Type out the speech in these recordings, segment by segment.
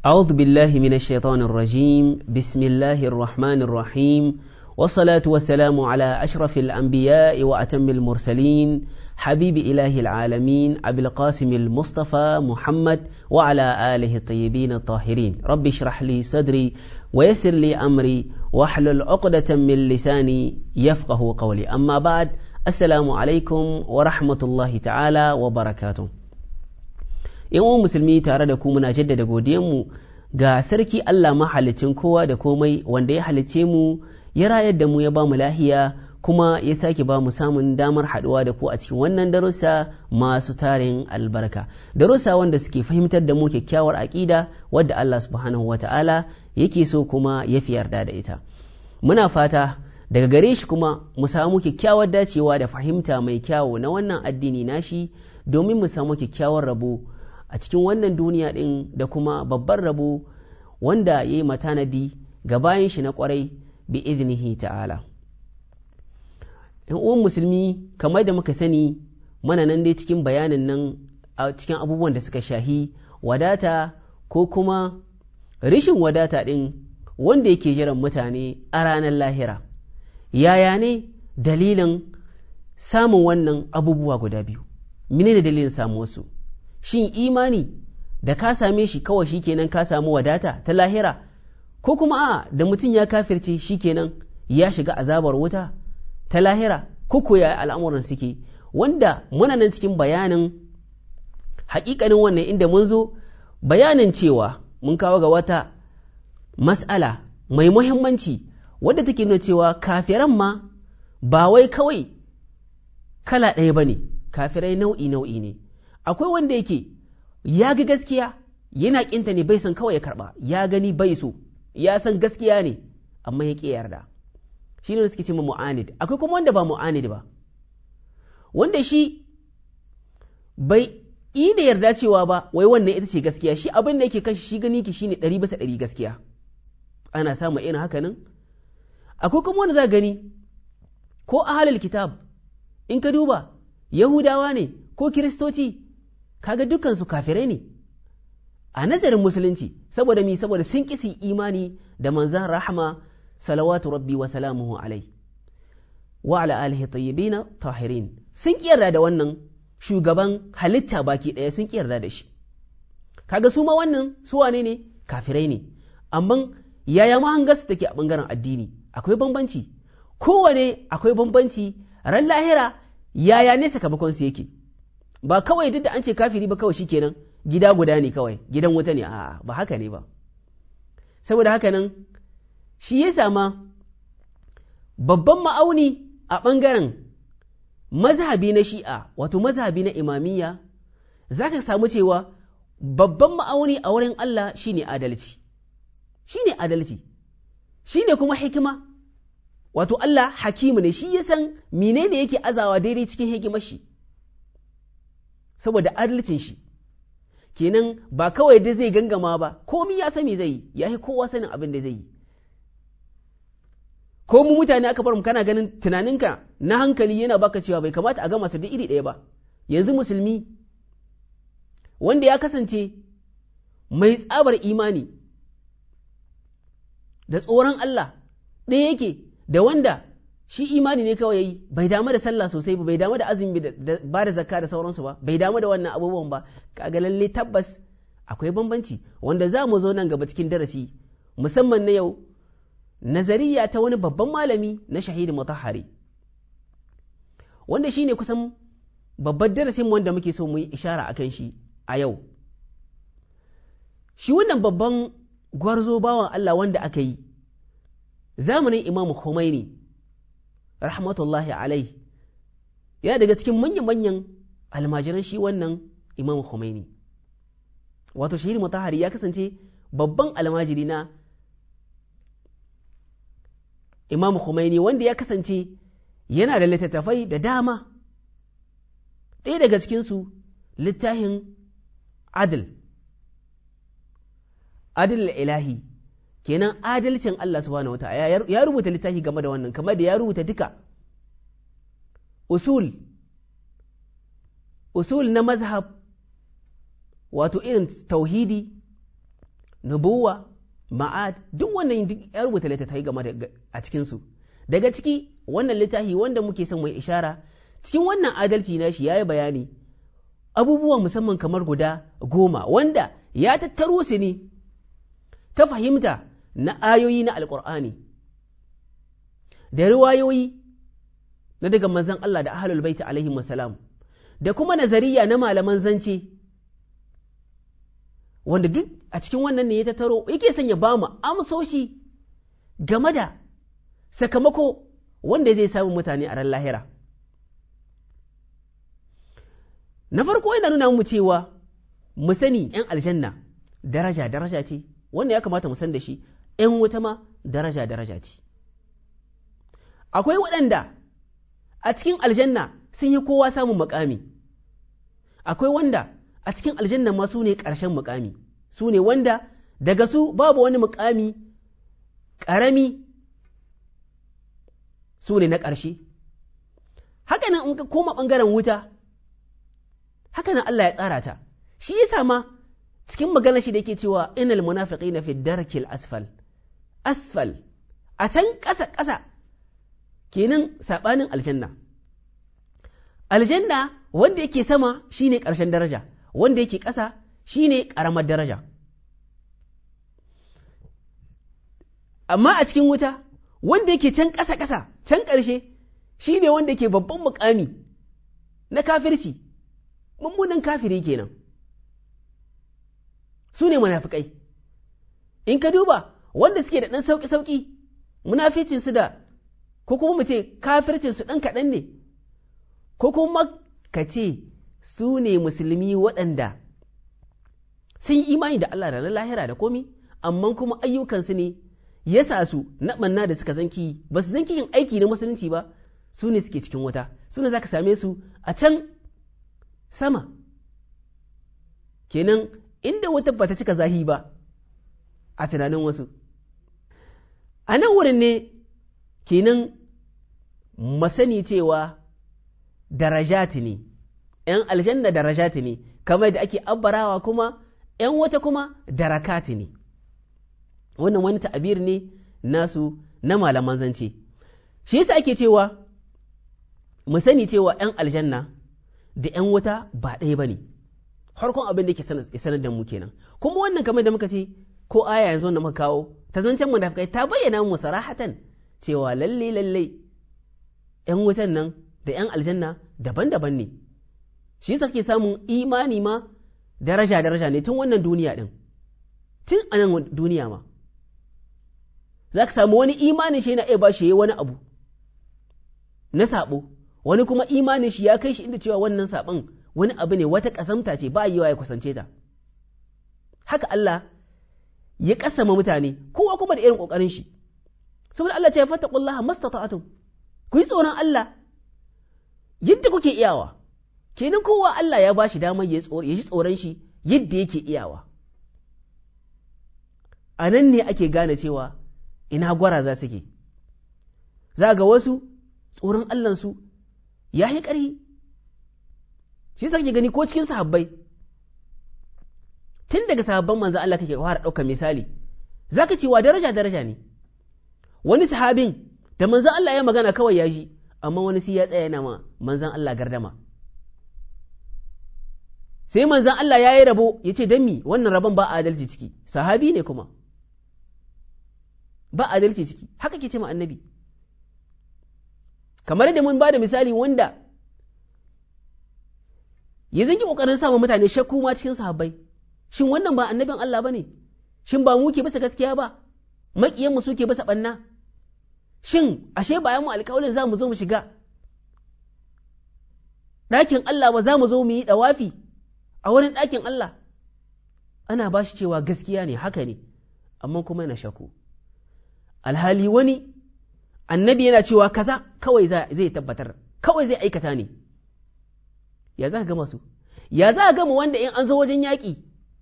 أعوذ بالله من الشيطان الرجيم بسم الله الرحمن الرحيم والصلاة والسلام على أشرف الأنبياء وأتم المرسلين حبيب إله العالمين أبي القاسم المصطفى محمد وعلى آله الطيبين الطاهرين رب اشرح لي صدري ويسر لي أمري واحلل عقدة من لساني يفقه قولي أما بعد السلام عليكم ورحمة الله تعالى وبركاته yan musulmi tare da ku muna jaddada godiyanmu ga sarki Allah mahalicin kowa da komai wanda ya halice mu ya rayar da mu ya ba mu lahiya kuma ya sake ba mu samun damar haɗuwa da ku a cikin wannan darussa masu tarin albarka darussa wanda suke fahimtar da mu kyakkyawar aƙida wadda Allah subhanahu wata'ala yake so kuma ya fi yarda da ita muna fata daga gare shi kuma mu samu kyakkyawar dacewa da fahimta mai kyawu na wannan addini nashi domin mu samu kyakkyawar rabo a cikin wannan duniya ɗin da kuma babban rabo wanda ya yi matanadi ga bayan shi na ƙwarai bi iznihi ta'ala. ‘Yan uwan musulmi kamar da muka sani mana nan dai cikin bayanin nan a cikin abubuwan da suka shahi wadata ko kuma rishin wadata ɗin wanda yake jiran mutane a ranar lahira. Yaya ne dalilin samun wannan abubuwa guda biyu? Menene dalilin samu wasu? Shin imani da ka same shi kawai shi kenan ka samu wadata ta lahira ko kuma a da mutum ya kafirce shi kenan ya shiga azabar wuta ta lahira ko ya al'amuran suke wanda muna nan cikin bayanin haƙiƙanin wannan inda mun zo bayanin cewa mun kawo ga wata mas'ala mai muhimmanci wadda take nuna cewa kafiran ma ba wai kawai kala ɗaya ba ne kafirai nau'i ne akwai wanda yake ya ga gaskiya yana ƙinta ne bai san kawai ya karɓa ya gani bai so ya san gaskiya ne amma ya ƙi yarda shi ne suke ce ma mu'anid akwai kuma wanda ba mu'anid ba wanda shi bai yi da yarda cewa ba wai wannan ita ce gaskiya shi abin da yake kashi shi gani ki shine 100% gaskiya ana samun irin haka nan akwai kuma wanda za gani ko ahlul kitab in ka duba yahudawa ne ko kiristoci kaga dukansu kafirai ne a nazarin musulunci saboda sun kisi imani da manzan rahama salawatu rabbi wa salamuhu alai wa ala alihi tayyibina tahirin sun kiyarda da wannan shugaban halitta baki daya sun kiyarda da shi kaga su ma wannan su wane ne kafirai ne amma yaya mahangarsu take a bangaren addini akwai bambanci kowane akwai bambanci ran lahira yaya ne sakamakon su yake ba kawai duk da an ce kafiri ba kawai shikenan gida guda ne kawai gidan wuta ne a'a ba haka ne ba saboda haka nan shi ya sama babban ma'auni a ɓangaren mazhabi na shi'a wato mazhabi na imamiyya za ka samu cewa babban ma'auni a wurin Allah shine adalci shine kuma hikima wato Allah hakimu ne shi ya san menene yake azawa daidai cikin hikimar shi saboda adalcin shi kenan ba kawai da zai gangama ba komi ya sani zai yi ya yi kowa sanin abin da zai yi ko mu mutane aka bar mu kana ganin tunaninka na hankali yana baka cewa bai kamata a gama su da iri ɗaya ba yanzu musulmi wanda ya kasance mai tsabar imani da tsoron Allah ɗaya yake da wanda shi imani ne kawai yayi bai damu da sallah sosai ba bai damu da azumi da ba da zakka da sauransu ba bai damu da wannan abubuwan ba kaga lalle tabbas akwai bambanci wanda za mu zo nan gaba cikin darasi musamman na yau nazariya ta wani babban malami na shahidi mutahhari wanda shine kusan babban darasin wanda muke so mu yi ishara akan shi a yau shi wannan babban gwarzo bawan Allah wanda aka yi zamanin Imam Khomeini rahmatullahi alai yana daga cikin manyan almajiran shi wannan Imam Khomeini wato shahidi mutahhari ya kasance babban almajiri na Imam Khomeini wanda ya kasance yana da littattafai da dama ɗaya daga cikinsu littafin adil ilahi kenan adalcin Allah subhanahu wa ta'ala ya rubuta littafi game da wannan kamar da ya rubuta duka usul na mazhab wato irin tauhidi nubuwa, ma'ad, duk wannan duk ya rubuta littattafai game da a cikinsu. Daga ciki wannan littafi wanda muke son mai ishara cikin wannan adalci na shi ya yi bayani abubuwa musamman kamar guda 10 wanda ya tattaro su ne ta fahimta na ayoyi na Alƙur'ani da riwayoyi na daga manzon Allah da ahlul baiti alaihi wasalam da kuma nazariya na malaman zance wanda duk a cikin wannan ne ya tattaro yake son ya bamu amsoshi game da sakamako wanda zai samu mutane a ran lahira. Na farko yana nuna mu cewa mu sani ‘yan aljanna daraja ce, wanda ya kamata mu san da shi, ‘yan wuta ma daraja ce. Akwai waɗanda a cikin aljanna sun yi kowa samun makami, akwai wanda a cikin aljanna ma su ne ƙarshen makami, su ne wanda daga su babu wani makami ƙarami, su ne na ƙarshe. Hakanan in ka koma ɓangaren wuta, hakanan Allah ya tsara ta, shi yasa ma cikin magana shi da yake cewa inal munafiqina fi darkil asfal, a can ƙasa kenan saɓanin aljanna. Aljanna wanda yake sama shine ƙarshen daraja, wanda yake ƙasa shine ƙaramar daraja. Amma a cikin wuta wanda yake can ƙasa can ƙarshe shine wanda yake babban mukami na kafirci, mummunan kafiri kenan. Su ne munafikai. In ka duba wanda suke da ɗan sauƙi-sauƙi, munaficinsu da ko kuma mu ce kafircinsu ɗan kaɗan ne, ko kuma ka ce su ne musulmi waɗanda sun yi imani da Allah da na lahira da komi, amma kuma ayyukansu ne ya sa su na ɓanna da suka zanki, ba su zanki yin aiki na musulunci ba, su ne suke cikin wuta, su ne za ka same su a can sama. Kenan inda wuta ba ta cika zahi ba a tunanin wasu. A nan wurin ne kenan masani cewa darajati ne, ‘yan aljanna darajati ne, kamar da ake abbarawa kuma ‘yan wata kuma darakati ne. Wannan wani ta'abir ne nasu na malaman zance. Shi yasa ake cewa mu sani cewa ‘yan aljanna da ‘yan wata ba ɗaya ba ne, harkon abin da ke sanar da mu kenan. Kuma wannan kamar da muka ce ko aya yanzu da muka kawo ta zancen munafikai ta bayyana mu sarahatan cewa lalle ‘yan wutan nan da ‘yan aljanna daban-daban ne. Shi yasa ke samun imani ma daraja ne tun wannan duniya ɗin, tun a nan duniya ma. Za ka samu wani imanin shi yana iya ba shi wani abu na saɓo, wani kuma imanin shi ya kai shi inda cewa wannan saɓon wani abu ne, wata ƙasamta ce ba a yi wa ya kusance ta. Haka Allah ya ƙasama mutane, kowa kuma da irin ƙoƙarin shi. Saboda Allah ce ya fattaqullaha mastata'tum, ku yi tsoron Allah yadda kuke iyawa. Kenan kowa Allah ya ba shi damar ya ji tsoron shi yadda yake iyawa. A nan ne ake gane cewa ina gwaraza suke. Za ga wasu tsoron Allahnsu ya yi ƙarhi. Shi sa kake gani ko cikin sahabbai, tun daga sahabban manzan Allah kake fara ɗaukar misali, za ka cewa daraja ne. Wani sahabin da manzan Allah ya magana kawai ya ji, amma wani sai ya tsaya yana ma manzan Allah gardama. Sai manzan Allah ya yi rabo ya ce don mi wannan rabon ba adalci ciki, sahabi ne kuma. Ba adalci ciki, haka ke ce ma annabi. Kamar da mun ba da misali wanda ya zanki ƙoƙarin samun mutane shakku ma cikin sahabbai, shin wannan ba annabin Allah ba ne? Shin ba mu ke bisa gaskiya ba? Maƙiyanmu suke bisa ɓanna? Shin ashe bayan mu alƙawalin za mu zo mu shiga ɗakin Allah ba, za mu zo mu yi ɗawafi a wurin ɗakin Allah? Ana ba shi cewa gaskiya ne, haka ne, amma kuma yana shakku. Alhali wani annabi yana cewa kaza kawai zai tabbatar, kawai zai aikata ne. Ya za ka gama su? Ya za ka gama wanda in an zo wajen yaƙi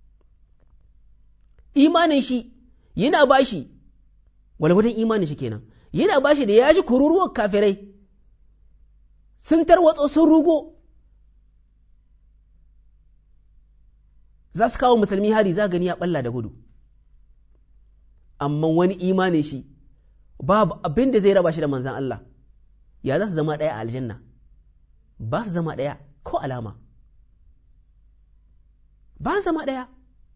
imanin shi yana ba shi, walwadan imanin shi kenan, yana ba shi da ya ji kururuwar kafirai sun tarwatso sun rugo, za su kawo musulmi hari, za gani ya ɓalla da gudu. amma wani imanin shi babu abin da zai raba shi da manzan Allah, ya za su zama ɗaya a aljanna? Ba su zama ɗaya ko alama, ba su zama ɗaya.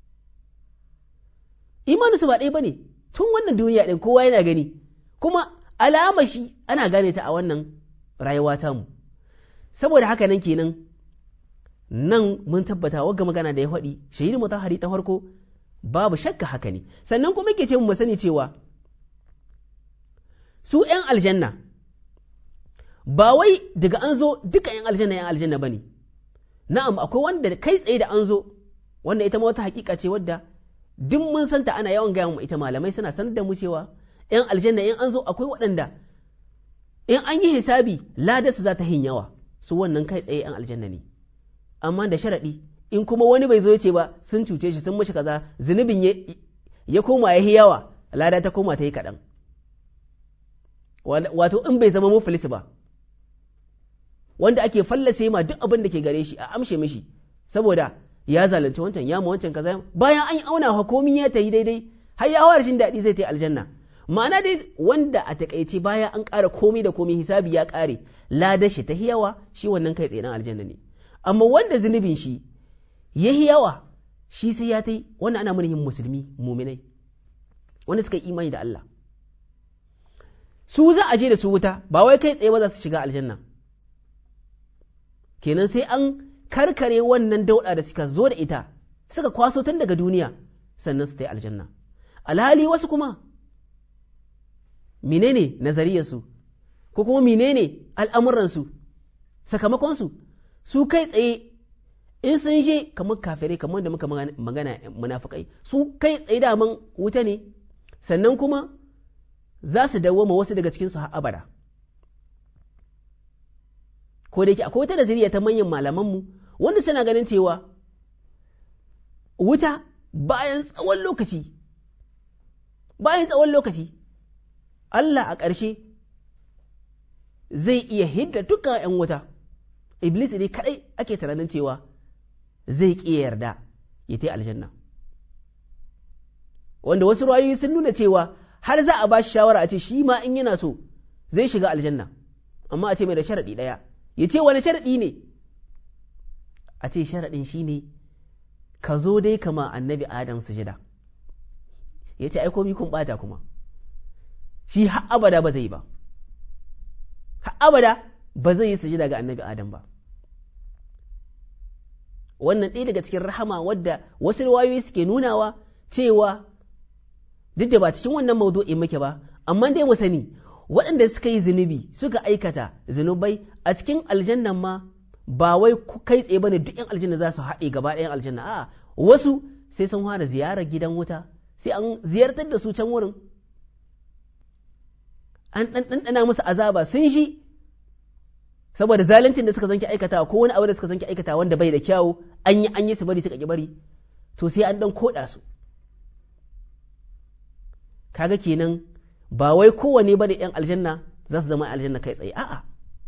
Imaninsu ba ɗaya ba ne, tun wannan duniya ɗin kowa yana gani, kuma alama shi ana gane ta a wannan rayuwa tamu. Saboda haka nan kenan, nan mun tabbata wagga magana da ya faɗi, shahidu mutahari ta farko, babu shakka haka ne. Sannan kuma yake ce mu sani cewa su ‘yan aljanna, ba wai daga an zo duka ‘yan aljanna ba ne, na'am akwai wanda kai tsaye da an zo, wanda ita ma wata hakika ce wadda duk mun santa ana yawan gaya mu ita malamai suna sanar da mu cewa ‘yan aljanna in an zo akwai waɗanda in an yi hisabi ladarsu za ta hin yawa, su wannan kai tsaye ‘yan aljanna ne, amma da sharaɗi in kuma wani bai zo ya ce ba sun cuce shi sun mashi kaza zunubin ya koma ya yi yawa, lada ta koma ta yi kaɗan. Wato in bai zama muflis ba, wanda ake fallase ma duk abin da ke gare shi a amshe mishi saboda ya zalunci wancan ya ma wancan kaza, bayan an yi auna komi ya ta yi daidai har ya hawa jin daɗi zai ta yi aljanna. Ma'ana dai wanda a takaice bayan an ƙara komi da komi hisabi ya ƙare ladar shi ta yawa, shi wannan kai tsaye dan aljanna ne. Amma wanda zunubin shi ya yawa shi sai ya ta yi, wannan ana yin musulmi muminai wanda suka yi imani da Allah, su za a je da su wuta, ba wai kai tsaye ba za su shiga aljanna. Kenan sai an karkare wannan dauɗa da suka zo da ita suka kwaso tun daga duniya sannan su ta yi aljanna. Alhali wasu kuma menene nazariyarsu ko kuma menene al'amuransu sakamakonsu, su kai tsaye in sun je kamar kafirai, kamar da muka magana munafikai, su kai tsaye daman wuta ne, sannan kuma za su dawwama wasu daga cikinsu har abada. Ko da yake akwai wata nazariya ta manyan malamanmu wanda suna ganin cewa wuta bayan tsawon lokaci Allah a ƙarshe zai iya hidda dukkan ‘yan wuta, Iblis ne kaɗai ake tunanin cewa zai ƙi yarda ya ta aljanna, wanda wasu ra'ayoyi sun nuna cewa har za a ba shi shawara a ce shi ma in yana so zai shiga aljanna, amma a ce mai da sharaɗi ɗaya, ya ce wani sharaɗi ne? A ce sharaɗin shi ne ka zo dai kama annabi Adam sujada. Ya ce ai komi kun ɓata kuma, shi har abada ba zai yi ba, har abada ba zai yi sujada ga annabi Adam ba. Wannan ɗaya daga cikin rahama wadda wasu riwayoyi suke nunawa cewa duk da ba cikin wannan maudu'in muke ba, amma dai mu sani waɗanda suka yi zunubi suka aikata zunubai a cikin aljannan ma ba wai kai tsaye bane duk 'yan aljanna za su haɗe gaba ɗayan aljanna, a'a wasu sai sun fara ziyarar gidan wuta, sai an ziyartar da su can wurin, an ɗanɗana musu azaba sun shi saboda zaluncin da suka zanki aikata ko wani abu da suka zanki aikata wanda bai da kyawu, an yi su bari suka ki bari, to sai an ɗan koɗa su. Kaga kenan ba wai kowane ba da ‘yan aljanna za su zama aljanna kai tsaye, a'a,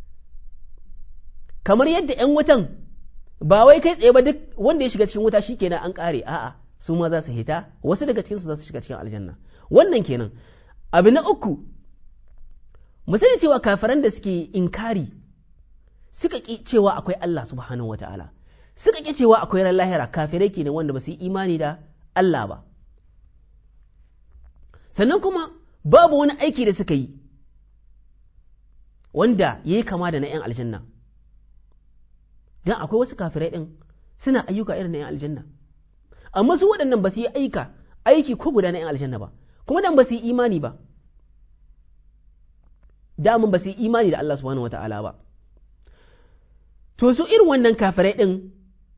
kamar yadda ‘yan wutan ba wai kai tsaye ba duk wanda ya shiga cikin wuta shi kenan an ƙare, a'a, su ma za su hita, wasu daga cikinsu za su shiga cikin aljanna. Wannan kenan. Abu na uku, mu sani cewa kafiran da suke inkari suka ƙi cewa akwai Allah subhanahu wa ta'ala, suka ƙi cewa akwai ran lahira, kafirai kenan wanda ba su yi imani da Allah ba. Sannan kuma babu wani aiki da suka yi wanda ya yi kama da na ‘yan aljanna, don akwai wasu kafirai ɗin suna ayyuka irin na ‘yan aljanna, amma su waɗannan ba su yi aiki ko guda na ‘yan aljanna ba, kuma dan ba su yi imani ba, damun ba su yi imani da Allah subhanahu wata'ala ba. To su irin wannan kafirai ɗin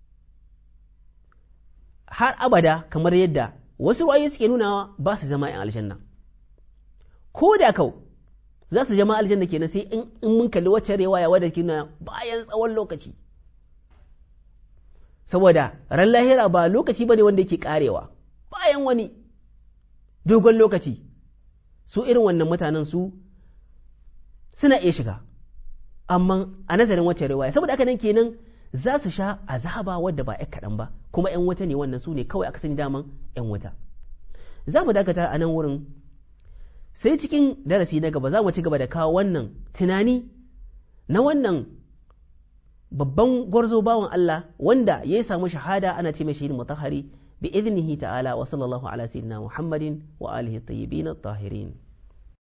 har abada kamar yadda wasu ra'ayoyi suke nunawa ba su zama ‘yan aljanna, ko da kau za su zama aljanna kenan sai in mun kalli wacce riwaya wadda ke nuna bayan tsawon lokaci, saboda ran lahira ba lokaci bane wanda yake karewa, bayan wani dogon lokaci su irin wannan mutanen su suna iya shiga, amma a nazarin wacce riwaya saboda haka nan kenan za su sha azaba wadda ba ‘yan kaɗan ba, kuma ‘yan wuta ne wannan su ne kawai aka sani daman ‘yan wuta. za mu dakata a nan wurin, sai cikin darasi na gaba za mu ci gaba da kawo wannan tunani na wannan babban gwarzo bawan Allah wanda ya samu shahada ana ce mai shahid mutahhari bi idnihi ta'ala wa sallallahu ala sayyidina Muhammadin wa alihi at-tayyibin at-tahirin.